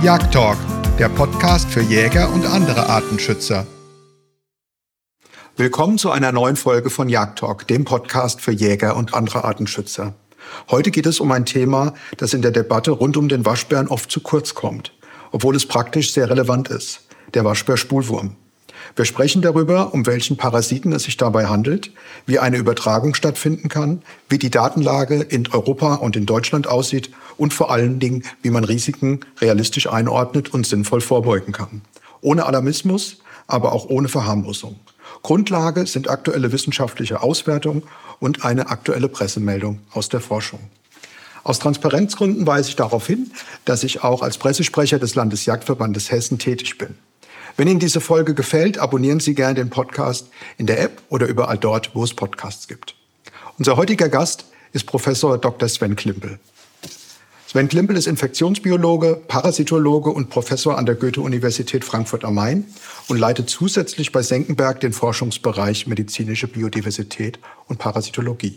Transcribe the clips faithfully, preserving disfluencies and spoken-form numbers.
Jagdtalk, der Podcast für Jäger und andere Artenschützer. Willkommen zu einer neuen Folge von Jagdtalk, dem Podcast für Jäger und andere Artenschützer. Heute geht es um ein Thema, das in der Debatte rund um den Waschbären oft zu kurz kommt, obwohl es praktisch sehr relevant ist: der Waschbär-Spulwurm. Wir sprechen darüber, um welchen Parasiten es sich dabei handelt, wie eine Übertragung stattfinden kann, wie die Datenlage in Europa und in Deutschland aussieht und vor allen Dingen, wie man Risiken realistisch einordnet und sinnvoll vorbeugen kann. Ohne Alarmismus, aber auch ohne Verharmlosung. Grundlage sind aktuelle wissenschaftliche Auswertungen und eine aktuelle Pressemeldung aus der Forschung. Aus Transparenzgründen weise ich darauf hin, dass ich auch als Pressesprecher des Landesjagdverbandes Hessen tätig bin. Wenn Ihnen diese Folge gefällt, abonnieren Sie gerne den Podcast in der App oder überall dort, wo es Podcasts gibt. Unser heutiger Gast ist Professor Doktor Sven Klimpel. Sven Klimpel ist Infektionsbiologe, Parasitologe und Professor an der Goethe-Universität Frankfurt am Main und leitet zusätzlich bei Senckenberg den Forschungsbereich medizinische Biodiversität und Parasitologie.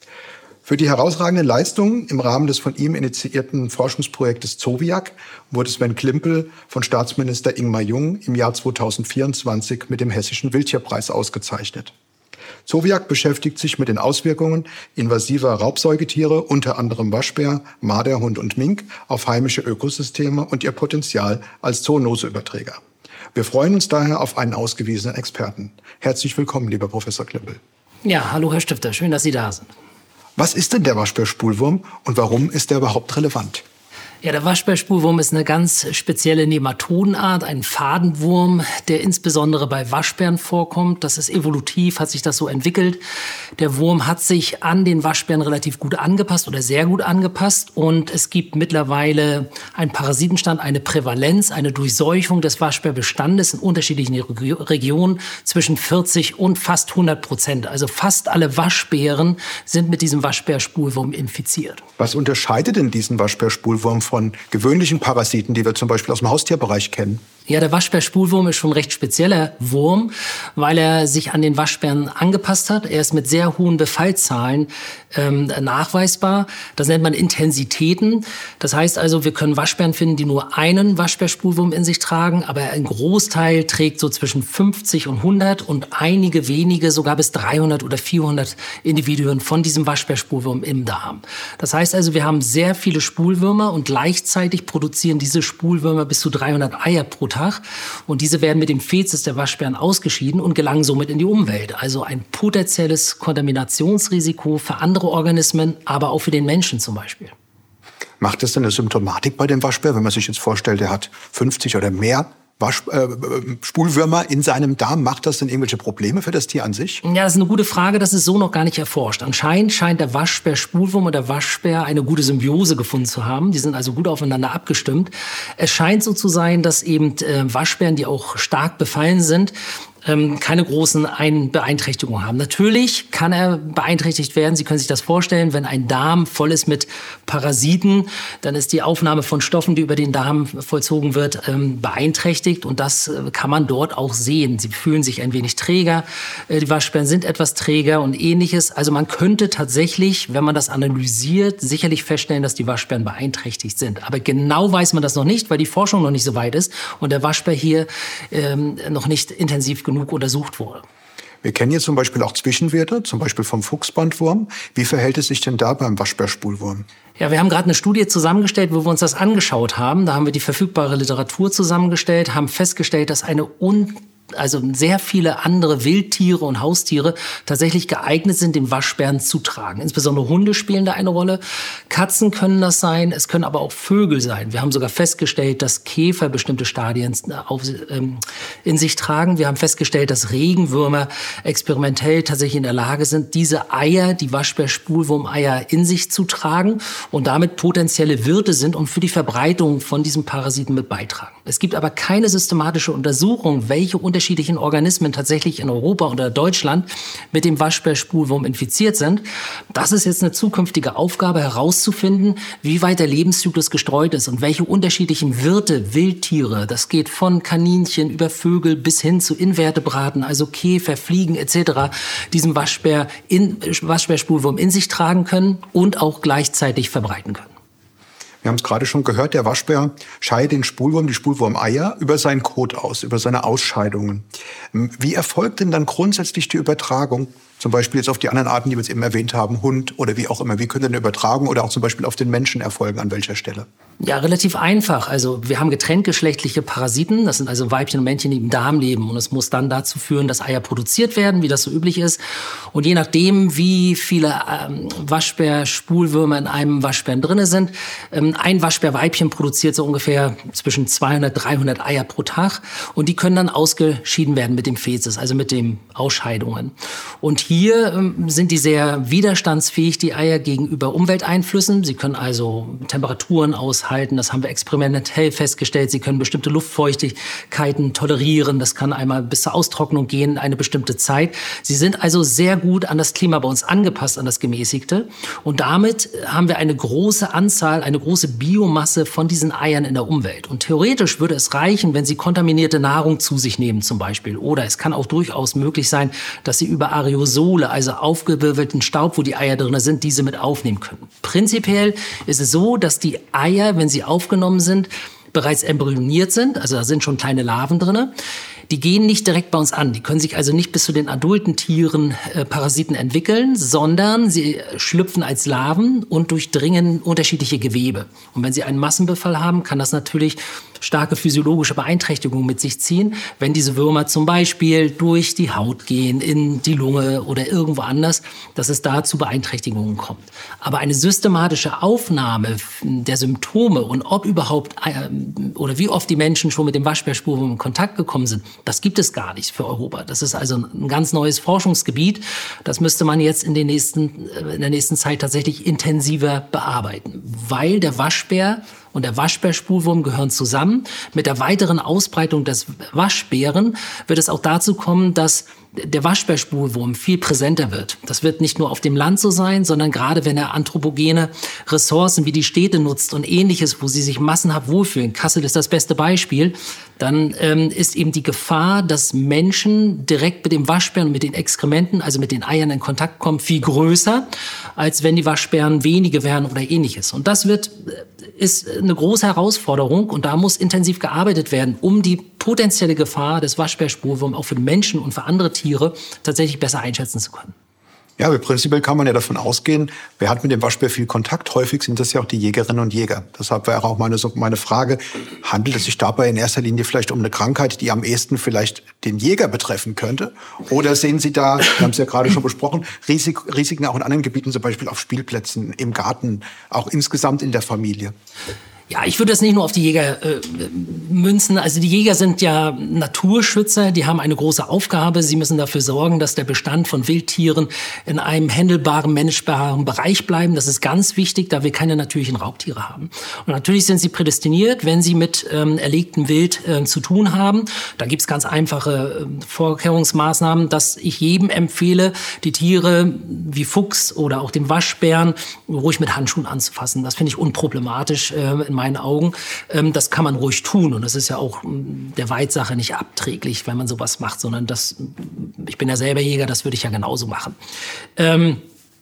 Für die herausragenden Leistungen im Rahmen des von ihm initiierten Forschungsprojektes Zoviak wurde Sven Klimpel von Staatsminister Ingmar Jung im Jahr zweitausendvierundzwanzig mit dem Hessischen Wildtierpreis ausgezeichnet. Zoviak beschäftigt sich mit den Auswirkungen invasiver Raubsäugetiere, unter anderem Waschbär, Marder, Hund und Mink, auf heimische Ökosysteme und ihr Potenzial als Zoonoseüberträger. Wir freuen uns daher auf einen ausgewiesenen Experten. Herzlich willkommen, lieber Professor Klimpel. Ja, hallo Herr Stifter, schön, dass Sie da sind. Was ist denn der Waschbär-Spulwurm und warum ist der überhaupt relevant? Ja, der Waschbär-Spulwurm ist eine ganz spezielle Nematodenart, ein Fadenwurm, der insbesondere bei Waschbären vorkommt. Das ist evolutiv, hat sich das so entwickelt. Der Wurm hat sich an den Waschbären relativ gut angepasst oder sehr gut angepasst. Und es gibt mittlerweile einen Parasitenstand, eine Prävalenz, eine Durchseuchung des Waschbärbestandes in unterschiedlichen Regionen zwischen vierzig und fast hundert Prozent. Also fast alle Waschbären sind mit diesem Waschbär-Spulwurm infiziert. Was unterscheidet denn diesen Waschbär-Spulwurm von gewöhnlichen Parasiten, die wir zum Beispiel aus dem Haustierbereich kennen? Ja, der Waschbär-Spulwurm ist schon ein recht spezieller Wurm, weil er sich an den Waschbären angepasst hat. Er ist mit sehr hohen Befallzahlen ähm, nachweisbar. Das nennt man Intensitäten. Das heißt also, wir können Waschbären finden, die nur einen Waschbär-Spulwurm in sich tragen, aber ein Großteil trägt so zwischen fünfzig und hundert und einige wenige sogar bis dreihundert oder vierhundert Individuen von diesem Waschbär-Spulwurm im Darm. Das heißt also, wir haben sehr viele Spulwürmer und gleichzeitig produzieren diese Spulwürmer bis zu dreihundert Eier pro Tag. Und diese werden mit dem Fäzis der Waschbären ausgeschieden und gelangen somit in die Umwelt. Also ein potenzielles Kontaminationsrisiko für andere Organismen, aber auch für den Menschen zum Beispiel. Macht das denn eine Symptomatik bei dem Waschbär, wenn man sich jetzt vorstellt, der hat fünfzig oder mehr Wasch, äh, Spulwürmer in seinem Darm? Macht das denn irgendwelche Probleme für das Tier an sich? Ja, das ist eine gute Frage. Das ist so noch gar nicht erforscht. Anscheinend scheint der Waschbär-Spulwurm und der Waschbär eine gute Symbiose gefunden zu haben. Die sind also gut aufeinander abgestimmt. Es scheint so zu sein, dass eben äh, Waschbären, die auch stark befallen sind, keine großen Beeinträchtigungen haben. Natürlich kann er beeinträchtigt werden. Sie können sich das vorstellen, wenn ein Darm voll ist mit Parasiten, dann ist die Aufnahme von Stoffen, die über den Darm vollzogen wird, beeinträchtigt. Und das kann man dort auch sehen. Sie fühlen sich ein wenig träger. Die Waschbären sind etwas träger und Ähnliches. Also man könnte tatsächlich, wenn man das analysiert, sicherlich feststellen, dass die Waschbären beeinträchtigt sind. Aber genau weiß man das noch nicht, weil die Forschung noch nicht so weit ist und der Waschbär hier ähm, noch nicht intensiv genug untersucht wurde. Wir kennen hier zum Beispiel auch Zwischenwerte, zum Beispiel vom Fuchsbandwurm. Wie verhält es sich denn da beim Waschbär-Spulwurm? Ja, wir haben gerade eine Studie zusammengestellt, wo wir uns das angeschaut haben. Da haben wir die verfügbare Literatur zusammengestellt, haben festgestellt, dass eine un also sehr viele andere Wildtiere und Haustiere tatsächlich geeignet sind, den Waschbären zu tragen. Insbesondere Hunde spielen da eine Rolle. Katzen können das sein, es können aber auch Vögel sein. Wir haben sogar festgestellt, dass Käfer bestimmte Stadien auf, ähm, in sich tragen. Wir haben festgestellt, dass Regenwürmer experimentell tatsächlich in der Lage sind, diese Eier, die Waschbär-Spulwurm-Eier in sich zu tragen und damit potenzielle Wirte sind und für die Verbreitung von diesem Parasiten mit beitragen. Es gibt aber keine systematische Untersuchung, welche unterschiedlichen Organismen tatsächlich in Europa oder Deutschland mit dem Waschbär-Spulwurm infiziert sind. Das ist jetzt eine zukünftige Aufgabe, herauszufinden, wie weit der Lebenszyklus gestreut ist und welche unterschiedlichen Wirte, Wildtiere, das geht von Kaninchen über Vögel bis hin zu Invertebraten, also Käfer, Fliegen et cetera, diesen Waschbär in, Waschbär-Spulwurm in sich tragen können und auch gleichzeitig verbreiten können. Wir haben es gerade schon gehört, der Waschbär scheidet den Spulwurm, die Spulwurmeier über seinen Kot aus, über seine Ausscheidungen. Wie erfolgt denn dann grundsätzlich die Übertragung? Zum Beispiel jetzt auf die anderen Arten, die wir jetzt eben erwähnt haben, Hund oder wie auch immer. Wie könnte eine Übertragung oder auch zum Beispiel auf den Menschen erfolgen, an welcher Stelle? Ja, relativ einfach. Also wir haben getrenntgeschlechtliche Parasiten. Das sind also Weibchen und Männchen, die im Darm leben. Und es muss dann dazu führen, dass Eier produziert werden, wie das so üblich ist. Und je nachdem, wie viele ähm, Waschbär-Spulwürmer in einem Waschbären drinne sind, ähm, ein Waschbärweibchen produziert so ungefähr zwischen zweihundert, dreihundert Eier pro Tag. Und die können dann ausgeschieden werden mit dem Fäzes, also mit den Ausscheidungen. Und hier ähm, sind die sehr widerstandsfähig, die Eier, gegenüber Umwelteinflüssen. Sie können also Temperaturen aushalten. Das haben wir experimentell festgestellt. Sie können bestimmte Luftfeuchtigkeiten tolerieren. Das kann einmal bis zur Austrocknung gehen, eine bestimmte Zeit. Sie sind also sehr gut an das Klima bei uns angepasst, an das Gemäßigte. Und damit haben wir eine große Anzahl, eine große Biomasse von diesen Eiern in der Umwelt. Und theoretisch würde es reichen, wenn sie kontaminierte Nahrung zu sich nehmen zum Beispiel. Oder es kann auch durchaus möglich sein, dass sie über Aerosole, also aufgewirbelten Staub, wo die Eier drin sind, diese mit aufnehmen können. Prinzipiell ist es so, dass die Eier, wenn sie aufgenommen sind, bereits embryoniert sind, also da sind schon kleine Larven drin. Die gehen nicht direkt bei uns an. Die können sich also nicht bis zu den adulten Tieren äh, Parasiten entwickeln, sondern sie schlüpfen als Larven und durchdringen unterschiedliche Gewebe. Und wenn sie einen Massenbefall haben, kann das natürlich starke physiologische Beeinträchtigungen mit sich ziehen, wenn diese Würmer zum Beispiel durch die Haut gehen, in die Lunge oder irgendwo anders, dass es da zu Beeinträchtigungen kommt. Aber eine systematische Aufnahme der Symptome und ob überhaupt äh, oder wie oft die Menschen schon mit dem Waschbärspulwurm in Kontakt gekommen sind, das gibt es gar nicht für Europa. Das ist also ein ganz neues Forschungsgebiet. Das müsste man jetzt in, den nächsten, in der nächsten Zeit tatsächlich intensiver bearbeiten, weil der Waschbär und der Waschbärspulwurm gehören zusammen. Mit der weiteren Ausbreitung des Waschbären wird es auch dazu kommen, dass der Waschbärspulwurm viel präsenter wird. Das wird nicht nur auf dem Land so sein, sondern gerade wenn er anthropogene Ressourcen wie die Städte nutzt und Ähnliches, wo sie sich massenhaft wohlfühlen. Kassel ist das beste Beispiel. Dann ähm, ist eben die Gefahr, dass Menschen direkt mit dem Waschbären und mit den Exkrementen, also mit den Eiern in Kontakt kommen, viel größer, als wenn die Waschbären wenige wären oder Ähnliches. Und das wird, ist eine große Herausforderung und da muss intensiv gearbeitet werden, um die potenzielle Gefahr des Waschbärspulwurms auch für Menschen und für andere Tiere tatsächlich besser einschätzen zu können. Ja, prinzipiell kann man ja davon ausgehen, wer hat mit dem Waschbär viel Kontakt? Häufig sind das ja auch die Jägerinnen und Jäger. Deshalb wäre auch meine, meine Frage, handelt es sich dabei in erster Linie vielleicht um eine Krankheit, die am ehesten vielleicht den Jäger betreffen könnte? Oder sehen Sie da, wir haben es ja gerade schon besprochen, Risik, Risiken auch in anderen Gebieten, zum Beispiel auf Spielplätzen, im Garten, auch insgesamt in der Familie? Ja, ich würde das nicht nur auf die Jäger äh, münzen. Also die Jäger sind ja Naturschützer, die haben eine große Aufgabe. Sie müssen dafür sorgen, dass der Bestand von Wildtieren in einem händelbaren, managebaren Bereich bleiben. Das ist ganz wichtig, da wir keine natürlichen Raubtiere haben. Und natürlich sind sie prädestiniert, wenn sie mit ähm, erlegtem Wild äh, zu tun haben. Da gibt's ganz einfache äh, Vorkehrungsmaßnahmen, dass ich jedem empfehle, die Tiere wie Fuchs oder auch den Waschbären ruhig mit Handschuhen anzufassen. Das finde ich unproblematisch äh, in meinen Augen. Ähm, das kann man ruhig tun und das ist ja auch ähm, der Weidsache nicht abträglich, wenn man sowas macht, sondern das, ich bin ja selber Jäger, das würde ich ja genauso machen. Ähm,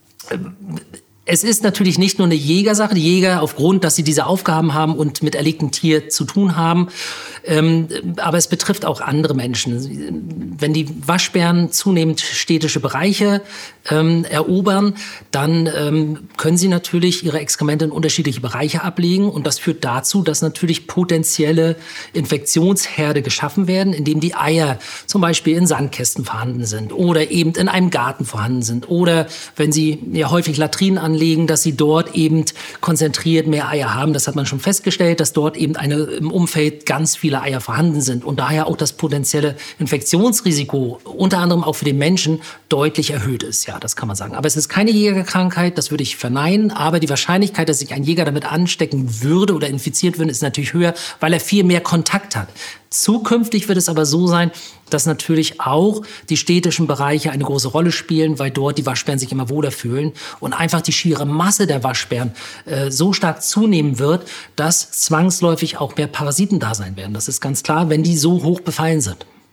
Es ist natürlich nicht nur eine Jägersache. Die Jäger, aufgrund, dass sie diese Aufgaben haben und mit erlegtem Tier zu tun haben, ähm, aber es betrifft auch andere Menschen. Wenn die Waschbären zunehmend städtische Bereiche ähm, erobern, dann ähm, können sie natürlich ihre Exkremente in unterschiedliche Bereiche ablegen und das führt dazu, dass natürlich potenzielle Infektionsherde geschaffen werden, indem die Eier zum Beispiel in Sandkästen vorhanden sind oder eben in einem Garten vorhanden sind oder wenn sie ja häufig Latrinen anlegen, dass sie dort eben konzentriert mehr Eier haben. Das hat man schon festgestellt, dass dort eben eine, im Umfeld ganz viele Eier vorhanden sind und daher auch das potenzielle Infektionsrisiko, unter anderem auch für den Menschen, deutlich erhöht ist. Ja, das kann man sagen. Aber es ist keine Jägerkrankheit, das würde ich verneinen. Aber die Wahrscheinlichkeit, dass sich ein Jäger damit anstecken würde oder infiziert würde, ist natürlich höher, weil er viel mehr Kontakt hat. Zukünftig wird es aber so sein, dass natürlich auch die städtischen Bereiche eine große Rolle spielen, weil dort die Waschbären sich immer wohler fühlen und einfach die schiere Masse der Waschbären äh, so stark zunehmen wird, dass zwangsläufig auch mehr Parasiten da sein werden. Das ist ganz klar, wenn die so hoch befallen sind.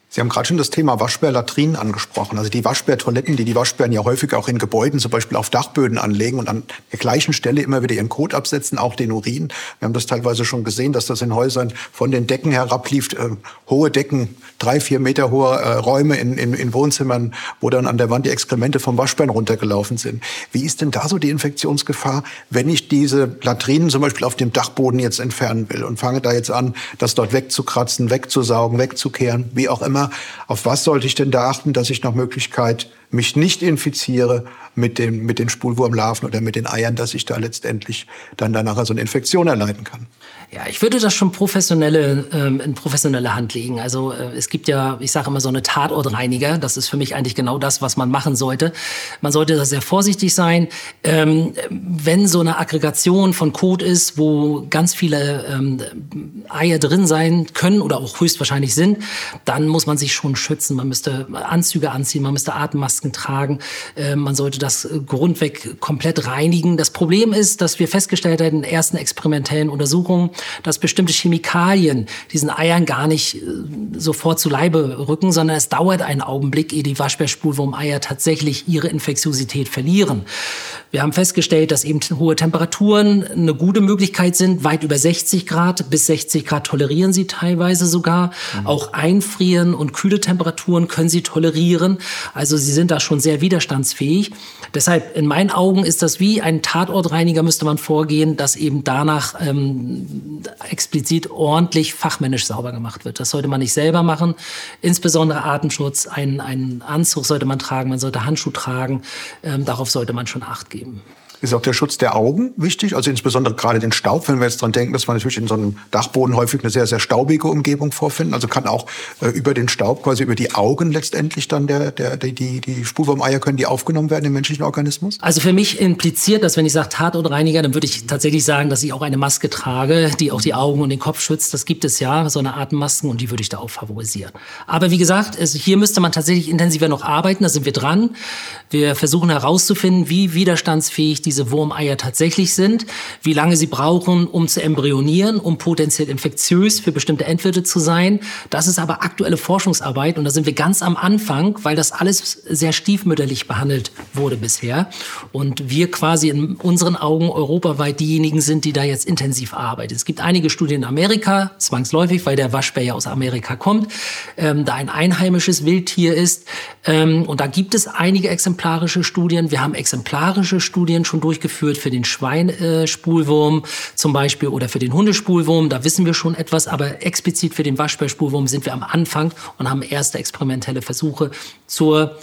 Sie haben gerade schon das Thema Waschbärlatrinen angesprochen. Also die Waschbärtoiletten, die die Waschbären ja häufig auch in Gebäuden, zum Beispiel auf Dachböden anlegen und an der gleichen Stelle immer wieder ihren Kot absetzen, auch den Urin. Wir haben das teilweise schon gesehen, dass das in Häusern von den Decken herablief. Äh, hohe Decken, drei, vier Meter hohe äh, Räume in, in, in Wohnzimmern, wo dann an der Wand die Exkremente vom Waschbären runtergelaufen sind. Wie ist denn da so die Infektionsgefahr, wenn ich diese Latrinen zum Beispiel auf dem Dachboden jetzt entfernen will und fange da jetzt an, das dort wegzukratzen, wegzusaugen, wegzukehren, wie auch immer? Auf was sollte ich denn da achten, dass ich nach Möglichkeit mich nicht infiziere mit den, mit den Spulwurmlarven oder mit den Eiern, dass ich da letztendlich dann danach so eine Infektion erleiden kann? Ja, ich würde das schon professionelle, ähm, in professionelle Hand legen. Also äh, es gibt ja, ich sage immer so eine Tatortreiniger. Das ist für mich eigentlich genau das, was man machen sollte. Man sollte da sehr vorsichtig sein. Ähm, wenn so eine Aggregation von Kot ist, wo ganz viele ähm, Eier drin sein können oder auch höchstwahrscheinlich sind, dann muss man sich schon schützen. Man müsste Anzüge anziehen, man müsste Atemmasken tragen. Äh, man sollte das grundweg komplett reinigen. Das Problem ist, dass wir festgestellt haben in den ersten experimentellen Untersuchungen, dass bestimmte Chemikalien diesen Eiern gar nicht äh, sofort zu Leibe rücken, sondern es dauert einen Augenblick, ehe die Waschbärspulwurmeier tatsächlich ihre Infektiosität verlieren. Wir haben festgestellt, dass eben hohe Temperaturen eine gute Möglichkeit sind. Weit über sechzig Grad, bis sechzig Grad tolerieren sie teilweise sogar. Mhm. Auch Einfrieren und kühle Temperaturen können sie tolerieren. Also sie sind da schon sehr widerstandsfähig. Deshalb, in meinen Augen ist das wie ein Tatortreiniger, müsste man vorgehen, dass eben danach ähm, explizit ordentlich fachmännisch sauber gemacht wird. Das sollte man nicht selber machen. Insbesondere Atemschutz, einen, einen Anzug sollte man tragen, man sollte Handschuhe tragen. Ähm, darauf sollte man schon Acht geben. Ist auch der Schutz der Augen wichtig? Also insbesondere gerade den Staub, wenn wir jetzt dran denken, dass wir natürlich in so einem Dachboden häufig eine sehr, sehr staubige Umgebung vorfinden. Also kann auch äh, über den Staub, quasi über die Augen letztendlich dann der, der, die, die, die Spulwurmeier, können die aufgenommen werden im menschlichen Organismus? Also für mich impliziert das, wenn ich sage Tatortreiniger, dann würde ich tatsächlich sagen, dass ich auch eine Maske trage, die auch die Augen und den Kopf schützt. Das gibt es ja, so eine Atemmasken, und die würde ich da auch favorisieren. Aber wie gesagt, also hier müsste man tatsächlich intensiver noch arbeiten, da sind wir dran. Wir versuchen herauszufinden, wie widerstandsfähig diese Wurmeier tatsächlich sind, wie lange sie brauchen, um zu embryonieren, um potenziell infektiös für bestimmte Endwirte zu sein. Das ist aber aktuelle Forschungsarbeit, und da sind wir ganz am Anfang, weil das alles sehr stiefmütterlich behandelt wurde bisher und wir quasi in unseren Augen europaweit diejenigen sind, die da jetzt intensiv arbeiten. Es gibt einige Studien in Amerika, zwangsläufig, weil der Waschbär ja aus Amerika kommt, ähm, da ein einheimisches Wildtier ist, ähm, und da gibt es einige exemplarische Studien. Wir haben exemplarische Studien schon durchgeführt für den Schweinspulwurm zum Beispiel oder für den Hundespulwurm. Da wissen wir schon etwas, aber explizit für den Waschbärspulwurm sind wir am Anfang und haben erste experimentelle Versuche zur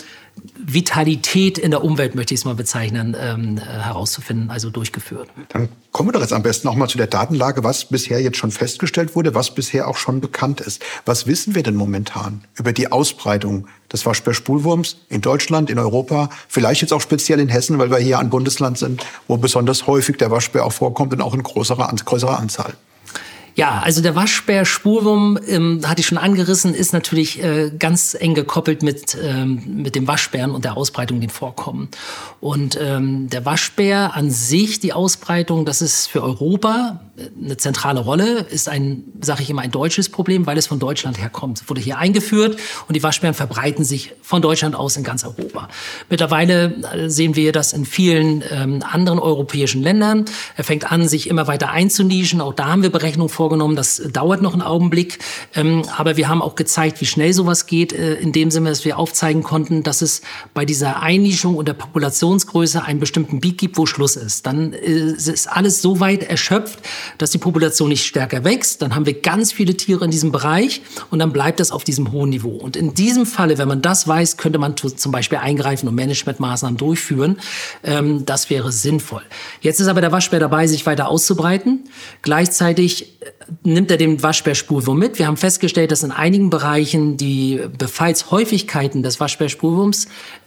Vitalität in der Umwelt, möchte ich es mal bezeichnen, ähm, herauszufinden, also durchgeführt. Dann kommen wir doch jetzt am besten auch mal zu der Datenlage, was bisher jetzt schon festgestellt wurde, was bisher auch schon bekannt ist. Was wissen wir denn momentan über die Ausbreitung des Waschbärspulwurms in Deutschland, in Europa, vielleicht jetzt auch speziell in Hessen, weil wir hier ein Bundesland sind, wo besonders häufig der Waschbär auch vorkommt und auch in größerer, größerer Anzahl? Ja, also der Waschbär-Spulwurm, ähm, hatte ich schon angerissen, ist natürlich äh, ganz eng gekoppelt mit, ähm, mit dem Waschbären und der Ausbreitung, den Vorkommen. Und ähm, der Waschbär an sich, die Ausbreitung, das ist für Europa eine zentrale Rolle, ist ein, sage ich immer, ein deutsches Problem, weil es von Deutschland herkommt. Es wurde hier eingeführt und die Waschbären verbreiten sich von Deutschland aus in ganz Europa. Mittlerweile sehen wir das in vielen ähm, anderen europäischen Ländern. Er fängt an, sich immer weiter einzunischen. Auch da haben wir Berechnungen vorgenommen. Das dauert noch einen Augenblick. Ähm, aber wir haben auch gezeigt, wie schnell sowas geht, äh, in dem Sinne, dass wir aufzeigen konnten, dass es bei dieser Einnischung und der Populationsgröße einen bestimmten Peak gibt, wo Schluss ist. Dann äh, ist alles so weit erschöpft, dass die Population nicht stärker wächst. Dann haben wir ganz viele Tiere in diesem Bereich und dann bleibt das auf diesem hohen Niveau. Und in diesem Falle, wenn man das weiß, könnte man zum Beispiel eingreifen und Managementmaßnahmen durchführen. Ähm, das wäre sinnvoll. Jetzt ist aber der Waschbär dabei, sich weiter auszubreiten. Gleichzeitig nimmt er den Waschbärspulwurm mit. Wir haben festgestellt, dass in einigen Bereichen die Befallshäufigkeiten des Waschbärspulwurms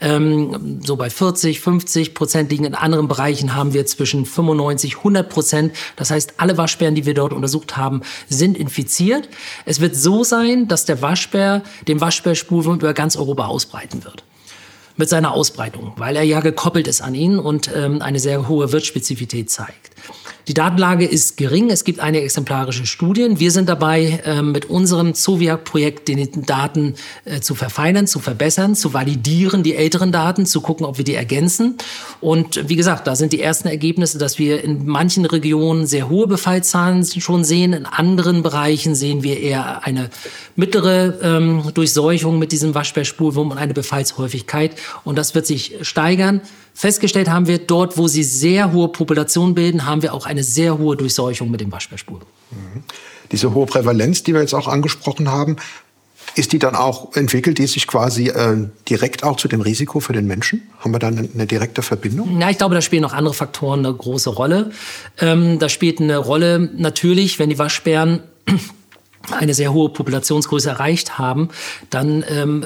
ähm, so bei vierzig, fünfzig Prozent liegen. In anderen Bereichen haben wir zwischen fünfundneunzig, hundert Prozent. Das heißt, alle Waschbären, die wir dort untersucht haben, sind infiziert. Es wird so sein, dass der Waschbär den Waschbärspulwurm über ganz Europa ausbreiten wird. Mit seiner Ausbreitung, weil er ja gekoppelt ist an ihn und ähm, eine sehr hohe Wirtsspezifität zeigt. Die Datenlage ist gering. Es gibt einige exemplarische Studien. Wir sind dabei, äh, mit unserem Zoviak-Projekt die Daten äh, zu verfeinern, zu verbessern, zu validieren, die älteren Daten, zu gucken, ob wir die ergänzen. Und wie gesagt, da sind die ersten Ergebnisse, dass wir in manchen Regionen sehr hohe Befallzahlen schon sehen. In anderen Bereichen sehen wir eher eine mittlere ähm, Durchseuchung mit diesem Waschbärspulwurm und eine Befallshäufigkeit. Und das wird sich steigern. Festgestellt haben wir, dort, wo sie sehr hohe Populationen bilden, haben wir auch eine sehr hohe Durchseuchung mit dem Waschbärspulwurm. Mhm. Diese hohe Prävalenz, die wir jetzt auch angesprochen haben, ist die dann auch, entwickelt die sich quasi äh, direkt auch zu dem Risiko für den Menschen? Haben wir da eine, eine direkte Verbindung? Ja, ich glaube, da spielen noch andere Faktoren eine große Rolle. Ähm, da spielt eine Rolle natürlich, wenn die Waschbären eine sehr hohe Populationsgröße erreicht haben, dann ähm,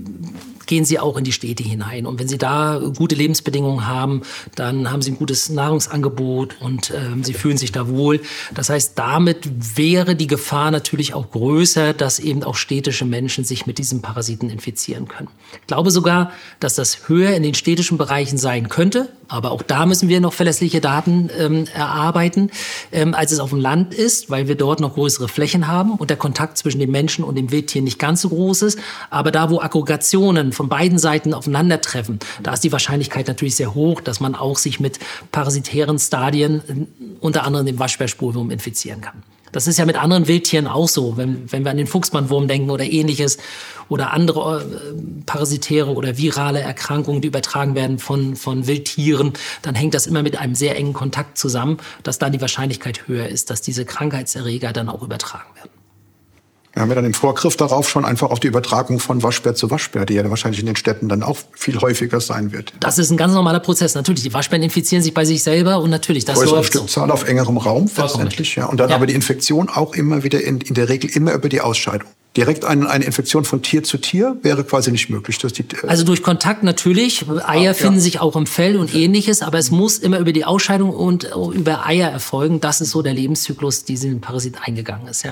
gehen sie auch in die Städte hinein. Und wenn sie da gute Lebensbedingungen haben, dann haben sie ein gutes Nahrungsangebot und ähm, sie fühlen sich da wohl. Das heißt, damit wäre die Gefahr natürlich auch größer, dass eben auch städtische Menschen sich mit diesem Parasiten infizieren können. Ich glaube sogar, dass das höher in den städtischen Bereichen sein könnte. Aber auch da müssen wir noch verlässliche Daten ähm, erarbeiten, ähm, als es auf dem Land ist, weil wir dort noch größere Flächen haben und der Kontakt zwischen dem Menschen und dem Wildtier nicht ganz so groß ist. Aber da, wo Aggregationen von beiden Seiten aufeinandertreffen, da ist die Wahrscheinlichkeit natürlich sehr hoch, dass man auch sich mit parasitären Stadien, unter anderem dem Waschbärspulwurm, infizieren kann. Das ist ja mit anderen Wildtieren auch so, wenn, wenn wir an den Fuchsbandwurm denken oder ähnliches oder andere äh, parasitäre oder virale Erkrankungen, die übertragen werden von, von Wildtieren, dann hängt das immer mit einem sehr engen Kontakt zusammen, dass da die Wahrscheinlichkeit höher ist, dass diese Krankheitserreger dann auch übertragen werden. Wir haben ja dann im Vorgriff darauf schon einfach auf die Übertragung von Waschbär zu Waschbär, die ja dann wahrscheinlich in den Städten dann auch viel häufiger sein wird. Das ist ein ganz normaler Prozess. Natürlich, die Waschbären infizieren sich bei sich selber und natürlich, das größere läuft Stückzahl so. Auf engerem Raum letztendlich. Ja. Und dann ja. aber die Infektion auch immer wieder in, in der Regel immer über die Ausscheidung. Direkt eine, eine Infektion von Tier zu Tier wäre quasi nicht möglich. Dass die, äh also durch Kontakt natürlich. Eier ah, finden ja. sich auch im Fell und ähnliches, aber es muss immer über die Ausscheidung und über Eier erfolgen. Das ist so der Lebenszyklus, diesen Parasit eingegangen ist, ja.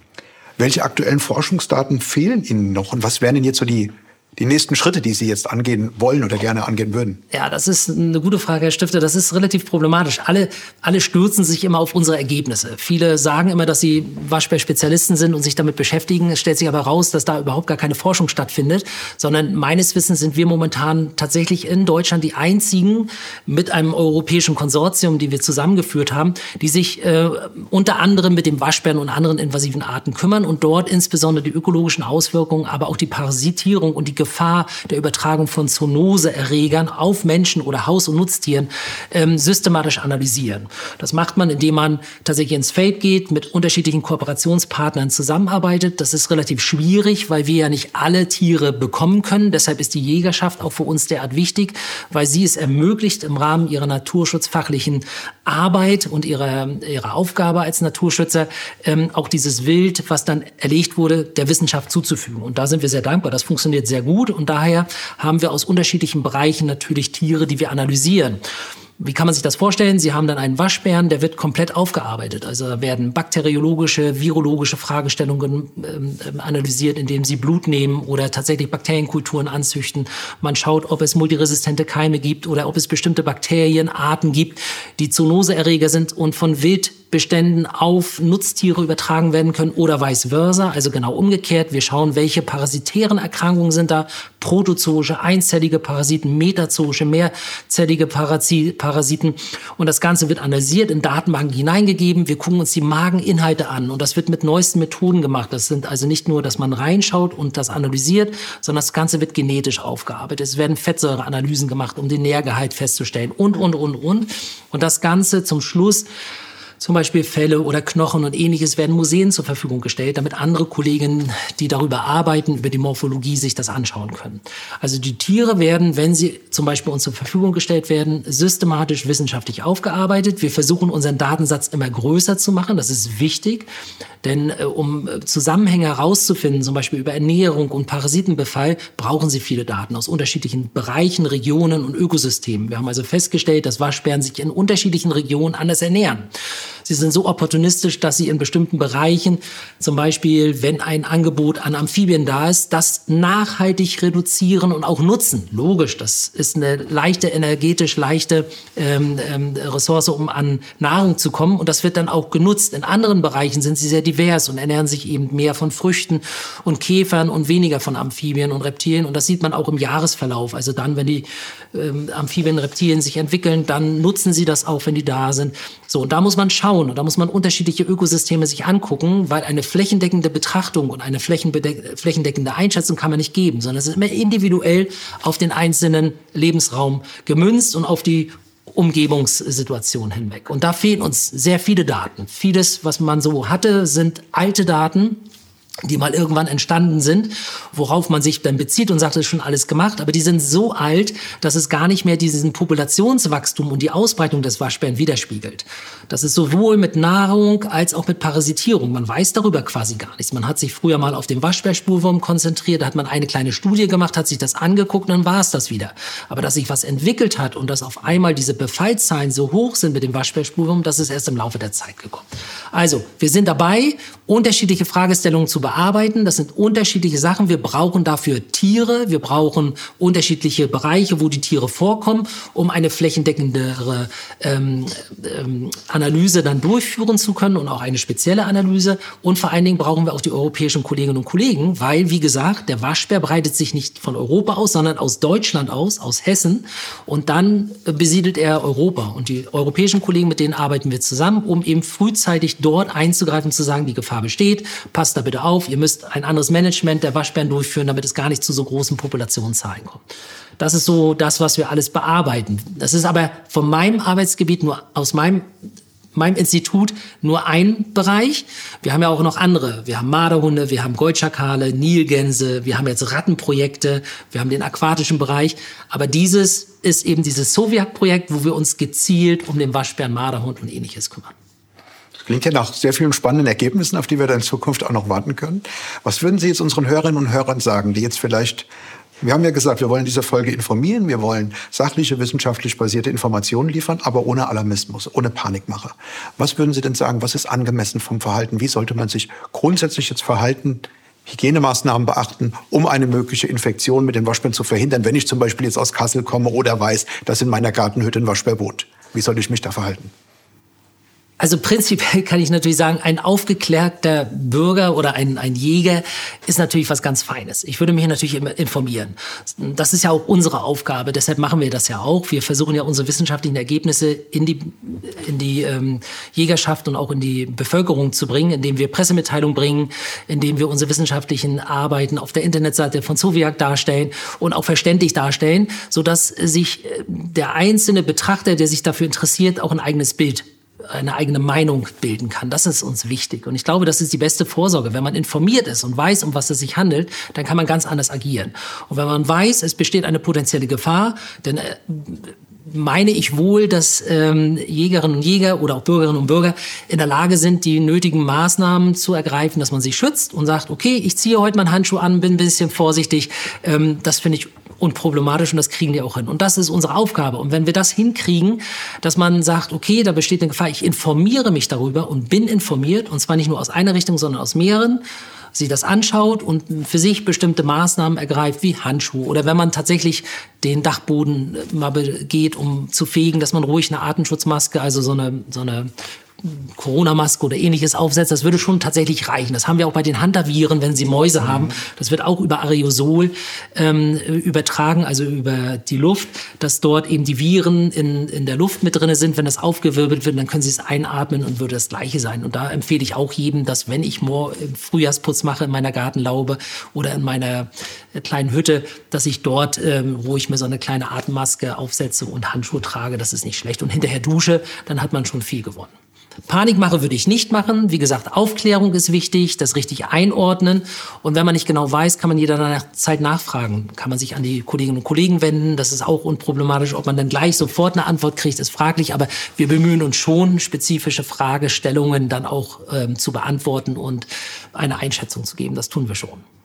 Welche aktuellen Forschungsdaten fehlen Ihnen noch und was wären denn jetzt so die, die nächsten Schritte, die Sie jetzt angehen wollen oder gerne angehen würden? Ja, das ist eine gute Frage, Herr Stifter. Das ist relativ problematisch. Alle, alle stürzen sich immer auf unsere Ergebnisse. Viele sagen immer, dass sie Waschbär-Spezialisten sind und sich damit beschäftigen. Es stellt sich aber raus, dass da überhaupt gar keine Forschung stattfindet, sondern meines Wissens sind wir momentan tatsächlich in Deutschland die einzigen mit einem europäischen Konsortium, die wir zusammengeführt haben, die sich äh, unter anderem mit dem Waschbären und anderen invasiven Arten kümmern und dort insbesondere die ökologischen Auswirkungen, aber auch die Parasitierung und die Gefahr der Übertragung von Zoonoseerregern auf Menschen oder Haus- und Nutztieren ähm, systematisch analysieren. Das macht man, indem man tatsächlich ins Feld geht, mit unterschiedlichen Kooperationspartnern zusammenarbeitet. Das ist relativ schwierig, weil wir ja nicht alle Tiere bekommen können. Deshalb ist die Jägerschaft auch für uns derart wichtig, weil sie es ermöglicht, im Rahmen ihrer naturschutzfachlichen Arbeit und ihrer, ihrer Aufgabe als Naturschützer ähm, auch dieses Wild, was dann erlegt wurde, der Wissenschaft zuzufügen. Und da sind wir sehr dankbar. Das funktioniert sehr gut. Gut. Und daher haben wir aus unterschiedlichen Bereichen natürlich Tiere, die wir analysieren. Wie kann man sich das vorstellen? Sie haben dann einen Waschbären, der wird komplett aufgearbeitet. Also da werden bakteriologische, virologische Fragestellungen ähm, analysiert, indem Sie Blut nehmen oder tatsächlich Bakterienkulturen anzüchten. Man schaut, ob es multiresistente Keime gibt oder ob es bestimmte Bakterienarten gibt, die Zoonoseerreger sind und von Wildbeständen auf Nutztiere übertragen werden können oder vice versa, also genau umgekehrt. Wir schauen, welche parasitären Erkrankungen sind da, protozooische, einzellige Parasiten, metazooische, mehrzellige Parasiten. Parasiten. Und das Ganze wird analysiert, in Datenbanken hineingegeben. Wir gucken uns die Mageninhalte an. Und das wird mit neuesten Methoden gemacht. Das sind also nicht nur, dass man reinschaut und das analysiert, sondern das Ganze wird genetisch aufgearbeitet. Es werden Fettsäureanalysen gemacht, um den Nährgehalt festzustellen. Und, und, und, und. Und das Ganze zum Schluss, zum Beispiel Felle oder Knochen und Ähnliches, werden Museen zur Verfügung gestellt, damit andere Kollegen, die darüber arbeiten, über die Morphologie, sich das anschauen können. Also die Tiere werden, wenn sie zum Beispiel uns zur Verfügung gestellt werden, systematisch wissenschaftlich aufgearbeitet. Wir versuchen, unseren Datensatz immer größer zu machen. Das ist wichtig, denn äh, um Zusammenhänge herauszufinden, zum Beispiel über Ernährung und Parasitenbefall, brauchen sie viele Daten aus unterschiedlichen Bereichen, Regionen und Ökosystemen. Wir haben also festgestellt, dass Waschbären sich in unterschiedlichen Regionen anders ernähren. Sie sind so opportunistisch, dass sie in bestimmten Bereichen, zum Beispiel, wenn ein Angebot an Amphibien da ist, das nachhaltig reduzieren und auch nutzen. Logisch, das ist eine leichte, energetisch leichte ähm, ähm, Ressource, um an Nahrung zu kommen. Und das wird dann auch genutzt. In anderen Bereichen sind sie sehr divers und ernähren sich eben mehr von Früchten und Käfern und weniger von Amphibien und Reptilien. Und das sieht man auch im Jahresverlauf. Also dann, wenn die ähm, Amphibien, Reptilien sich entwickeln, dann nutzen sie das auch, wenn die da sind. So, und da muss man schauen und da muss man unterschiedliche Ökosysteme sich angucken, weil eine flächendeckende Betrachtung und eine flächendeckende Einschätzung kann man nicht geben, sondern es ist immer individuell auf den einzelnen Lebensraum gemünzt und auf die Umgebungssituation hinweg. Und da fehlen uns sehr viele Daten. Vieles, was man so hatte, sind alte Daten, die mal irgendwann entstanden sind, worauf man sich dann bezieht und sagt, das ist schon alles gemacht. Aber die sind so alt, dass es gar nicht mehr diesen Populationswachstum und die Ausbreitung des Waschbären widerspiegelt. Das ist sowohl mit Nahrung als auch mit Parasitierung. Man weiß darüber quasi gar nichts. Man hat sich früher mal auf den Waschbärspurwurm konzentriert, da hat man eine kleine Studie gemacht, hat sich das angeguckt und dann war es das wieder. Aber dass sich was entwickelt hat und dass auf einmal diese Befallzahlen so hoch sind mit dem Waschbärspurwurm, das ist erst im Laufe der Zeit gekommen. Also, wir sind dabei, unterschiedliche Fragestellungen zu bearbeiten. Das sind unterschiedliche Sachen. Wir brauchen dafür Tiere. Wir brauchen unterschiedliche Bereiche, wo die Tiere vorkommen, um eine flächendeckendere ähm, ähm, Analyse dann durchführen zu können und auch eine spezielle Analyse. Und vor allen Dingen brauchen wir auch die europäischen Kolleginnen und Kollegen, weil, wie gesagt, der Waschbär breitet sich nicht von Europa aus, sondern aus Deutschland aus, aus Hessen. Und dann besiedelt er Europa. Und die europäischen Kollegen, mit denen arbeiten wir zusammen, um eben frühzeitig dort einzugreifen, zu sagen, die Gefahr besteht, passt da bitte auf, ihr müsst ein anderes Management der Waschbären durchführen, damit es gar nicht zu so großen Populationszahlen kommt. Das ist so das, was wir alles bearbeiten. Das ist aber von meinem Arbeitsgebiet, nur aus meinem meinem Institut nur ein Bereich. Wir haben ja auch noch andere. Wir haben Marderhunde, wir haben Goldschakale, Nilgänse, wir haben jetzt Rattenprojekte, wir haben den aquatischen Bereich. Aber dieses ist eben dieses Soviak-Projekt, wo wir uns gezielt um den Waschbären, Marderhund und Ähnliches kümmern. Klingt ja nach sehr vielen spannenden Ergebnissen, auf die wir dann in Zukunft auch noch warten können. Was würden Sie jetzt unseren Hörerinnen und Hörern sagen, die jetzt vielleicht, wir haben ja gesagt, wir wollen in dieser Folge informieren, wir wollen sachliche, wissenschaftlich basierte Informationen liefern, aber ohne Alarmismus, ohne Panikmache. Was würden Sie denn sagen, was ist angemessen vom Verhalten? Wie sollte man sich grundsätzlich jetzt verhalten, Hygienemaßnahmen beachten, um eine mögliche Infektion mit den Waschbären zu verhindern, wenn ich zum Beispiel jetzt aus Kassel komme oder weiß, dass in meiner Gartenhütte ein Waschbär wohnt? Wie soll ich mich da verhalten? Also prinzipiell kann ich natürlich sagen, ein aufgeklärter Bürger oder ein, ein Jäger ist natürlich was ganz Feines. Ich würde mich natürlich immer informieren. Das ist ja auch unsere Aufgabe, deshalb machen wir das ja auch. Wir versuchen ja unsere wissenschaftlichen Ergebnisse in die, in die ähm, Jägerschaft und auch in die Bevölkerung zu bringen, indem wir Pressemitteilungen bringen, indem wir unsere wissenschaftlichen Arbeiten auf der Internetseite von Soviak darstellen und auch verständlich darstellen, sodass sich der einzelne Betrachter, der sich dafür interessiert, auch ein eigenes Bild, eine eigene Meinung bilden kann. Das ist uns wichtig. Und ich glaube, das ist die beste Vorsorge. Wenn man informiert ist und weiß, um was es sich handelt, dann kann man ganz anders agieren. Und wenn man weiß, es besteht eine potenzielle Gefahr, dann äh, meine ich wohl, dass ähm, Jägerinnen und Jäger oder auch Bürgerinnen und Bürger in der Lage sind, die nötigen Maßnahmen zu ergreifen, dass man sich schützt und sagt, okay, ich ziehe heute mal einen Handschuh an, bin ein bisschen vorsichtig. Ähm, das finde ich unproblematisch und das kriegen die auch hin. Und das ist unsere Aufgabe. Und wenn wir das hinkriegen, dass man sagt, okay, da besteht eine Gefahr, ich informiere mich darüber und bin informiert, und zwar nicht nur aus einer Richtung, sondern aus mehreren, sich das anschaut und für sich bestimmte Maßnahmen ergreift, wie Handschuhe. Oder wenn man tatsächlich den Dachboden mal begeht, um zu fegen, dass man ruhig eine Atemschutzmaske, also so eine, so eine Corona-Maske oder Ähnliches aufsetzt, das würde schon tatsächlich reichen. Das haben wir auch bei den Hantaviren, wenn sie Mäuse haben. Das wird auch über Aerosol ähm, übertragen, also über die Luft, dass dort eben die Viren in, in der Luft mit drin sind. Wenn das aufgewirbelt wird, dann können sie es einatmen und würde das Gleiche sein. Und da empfehle ich auch jedem, dass wenn ich morgen Frühjahrsputz mache in meiner Gartenlaube oder in meiner kleinen Hütte, dass ich dort, ähm, wo ich mir so eine kleine Atemmaske aufsetze und Handschuhe trage, das ist nicht schlecht. Und hinterher dusche, dann hat man schon viel gewonnen. Panikmache würde ich nicht machen. Wie gesagt, Aufklärung ist wichtig, das richtig einordnen. Und wenn man nicht genau weiß, kann man jederzeit nachfragen. Kann man sich an die Kolleginnen und Kollegen wenden. Das ist auch unproblematisch. Ob man dann gleich sofort eine Antwort kriegt, ist fraglich. Aber wir bemühen uns schon, spezifische Fragestellungen dann auch ähm, zu beantworten und eine Einschätzung zu geben. Das tun wir schon.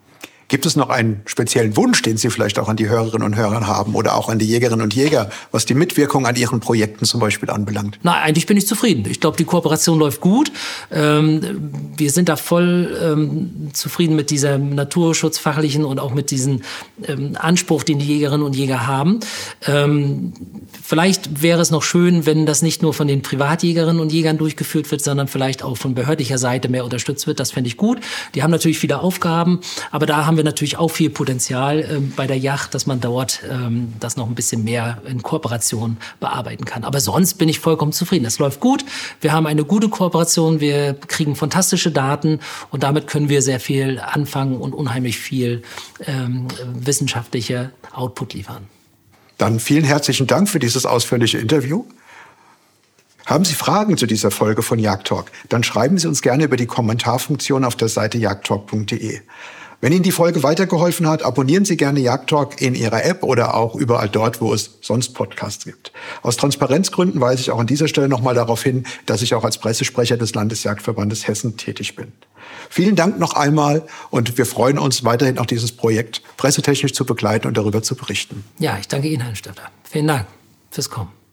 Gibt es noch einen speziellen Wunsch, den Sie vielleicht auch an die Hörerinnen und Hörer haben oder auch an die Jägerinnen und Jäger, was die Mitwirkung an Ihren Projekten zum Beispiel anbelangt? Na, eigentlich bin ich zufrieden. Ich glaube, die Kooperation läuft gut. Ähm, wir sind da voll ähm, zufrieden mit dieser naturschutzfachlichen und auch mit diesem ähm, Anspruch, den die Jägerinnen und Jäger haben. Ähm, vielleicht wäre es noch schön, wenn das nicht nur von den Privatjägerinnen und Jägern durchgeführt wird, sondern vielleicht auch von behördlicher Seite mehr unterstützt wird. Das fände ich gut. Die haben natürlich viele Aufgaben, aber da haben wir natürlich auch viel Potenzial äh, bei der Yacht, dass man dort ähm, das noch ein bisschen mehr in Kooperation bearbeiten kann. Aber sonst bin ich vollkommen zufrieden. Es läuft gut. Wir haben eine gute Kooperation. Wir kriegen fantastische Daten und damit können wir sehr viel anfangen und unheimlich viel ähm, wissenschaftlicher Output liefern. Dann vielen herzlichen Dank für dieses ausführliche Interview. Haben Sie Fragen zu dieser Folge von Jagdtalk? Dann schreiben Sie uns gerne über die Kommentarfunktion auf der Seite jagdtalk punkt de. Wenn Ihnen die Folge weitergeholfen hat, abonnieren Sie gerne Jagdtalk in Ihrer App oder auch überall dort, wo es sonst Podcasts gibt. Aus Transparenzgründen weise ich auch an dieser Stelle nochmal darauf hin, dass ich auch als Pressesprecher des Landesjagdverbandes Hessen tätig bin. Vielen Dank noch einmal und wir freuen uns weiterhin auch dieses Projekt pressetechnisch zu begleiten und darüber zu berichten. Ja, ich danke Ihnen, Herr Stötter. Vielen Dank fürs Kommen.